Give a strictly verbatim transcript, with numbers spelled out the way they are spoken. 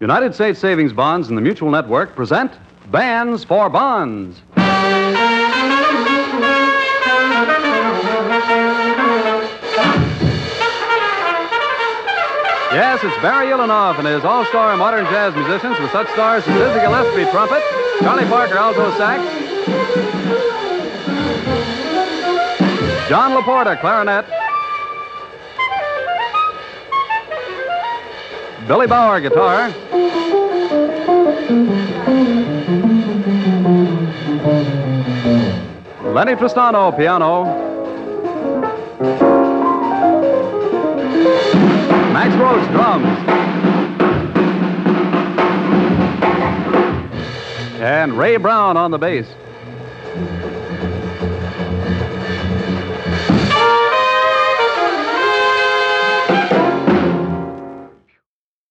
United States Savings Bonds and the Mutual Network present Bands for Bonds. Yes, it's Barry Ulanov and his all-star modern jazz musicians with such stars as Dizzy Gillespie, trumpet, Charlie Parker, alto sax, John Laporta, clarinet, Billy Bauer, guitar, Lenny Tristano, piano, Max Roach, drums, and Ray Brown on the bass.